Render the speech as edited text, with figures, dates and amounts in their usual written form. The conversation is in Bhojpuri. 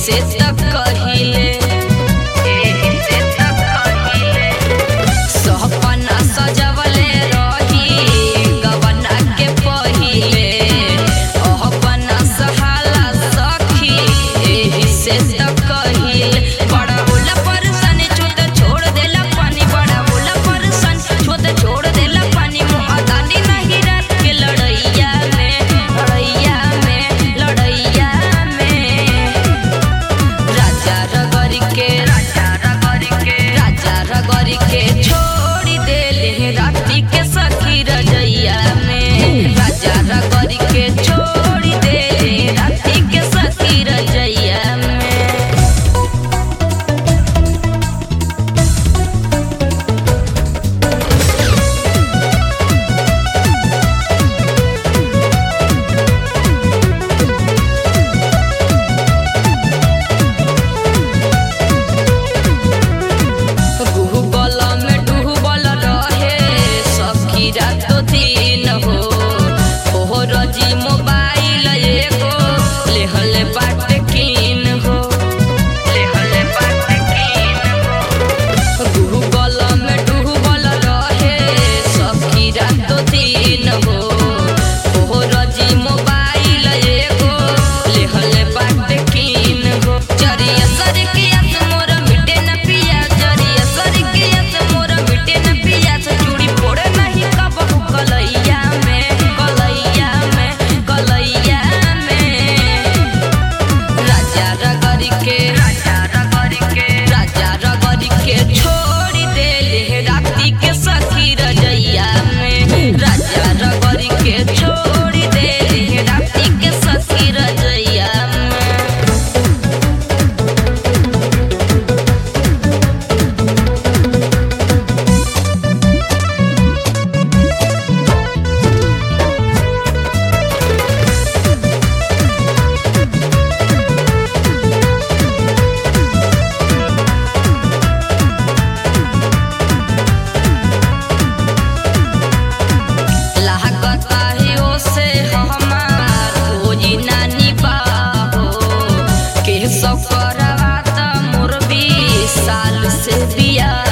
से तक कहिले सपना सजवले रही गवना के पहिले अपना सहाला सखी एही से तक कहिले बड़ा होला परसन छुत छोड़ देला पानी बड़ा होला परसन छुत छोड़ देला पानी मुँह दानी नहीं रात के लड़ैया में राजा रगरी के छोड़ी देले राती के सखी रजैया में राजा रगरी के छोड़ी देले राती के सखी रजैया में रातो दिन हो ओहो रजी मोबाइल एगो लेहले बाट कीन हो गूगल में डूबल रहे सखी रातो दिन हो ओहो रजी मोबाइल एगो लेहले बाट कीन हो जरिया सर के आस मोर मिटे न पिया जरिया सर के आस मोर मिटे न पिया चूड़ी फोड़ नहीं कलैया में राजा रगरी के छोड़ी देले राती के सखी रजैया में राजा रगरी के छोड़ी देले राती के सखी रजैया में सब करवा त मोर 20 साल से बिया